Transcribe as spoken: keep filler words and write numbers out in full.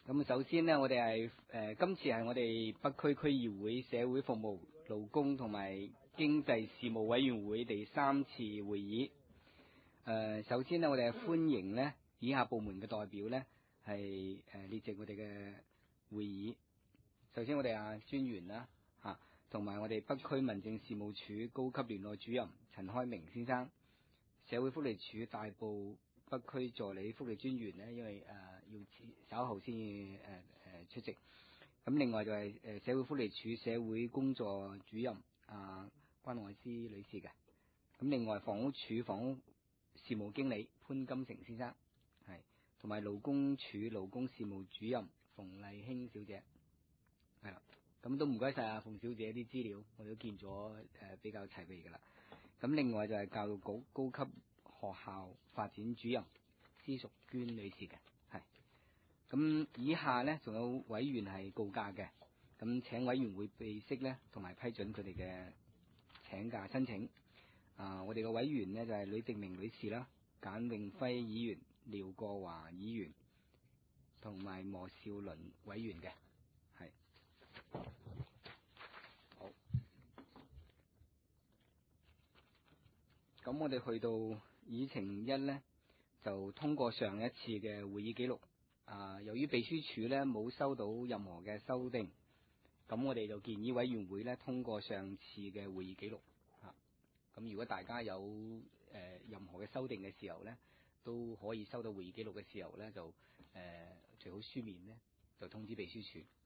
咁首先呢，我哋係誒今次係我哋北區區議會社會服務、勞工同埋經濟事務委員會第三次會議。誒、呃，首先呢，我哋係歡迎呢以下部門嘅代表呢係誒列席我哋嘅會議。首先我哋啊專員啦嚇，同埋我哋北區民政事務處高級聯絡主任陳開明先生，社會福利署大埔北區助理福利專員呢，因為誒、呃、要稍後先誒誒出席。咁另外就係誒社會福利署社會工作主任啊關愛詩女士嘅。咁另外房屋署房屋事務經理潘金城先生係，同埋勞工處勞工事務主任馮麗卿小姐係啦。咁都唔該晒阿馮小姐啲資料，我哋都見咗誒、呃、比較齊備噶啦。咁另外就係教育局高級學校發展主任施淑娟女士嘅，係。咁以下呢，仲有委員係告假嘅，咁請委員會備悉呢，同埋批准佢哋嘅請假申請。啊，我哋嘅委員呢，就係呂迪明女士啦、簡永輝議員、廖國華議員同埋莫少麟委員嘅，係。好。咁我哋去到議程一呢，就通過上一次嘅會議記錄。啊，由於秘書處呢冇收到任何嘅修訂，咁我哋就建議委員會呢通過上次嘅會議記錄。啊，咁如果大家有誒、呃、任何嘅修訂嘅時候呢，都可以收到會議記錄嘅時候呢，就誒、呃、最好書面呢就通知秘書處。